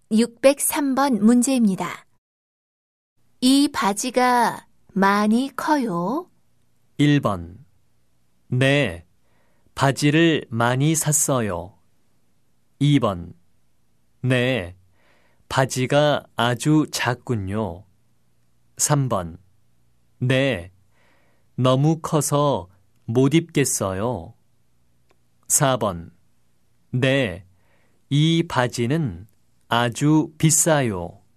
603번 문제입니다. 이 바지가 많이 커요? 1번. 네, 바지를 많이 샀어요. 2번. 네, 바지가 아주 작군요. 3번. 네, 너무 커서 못 입겠어요. 4번. 네, 이 바지는 아주 비싸요.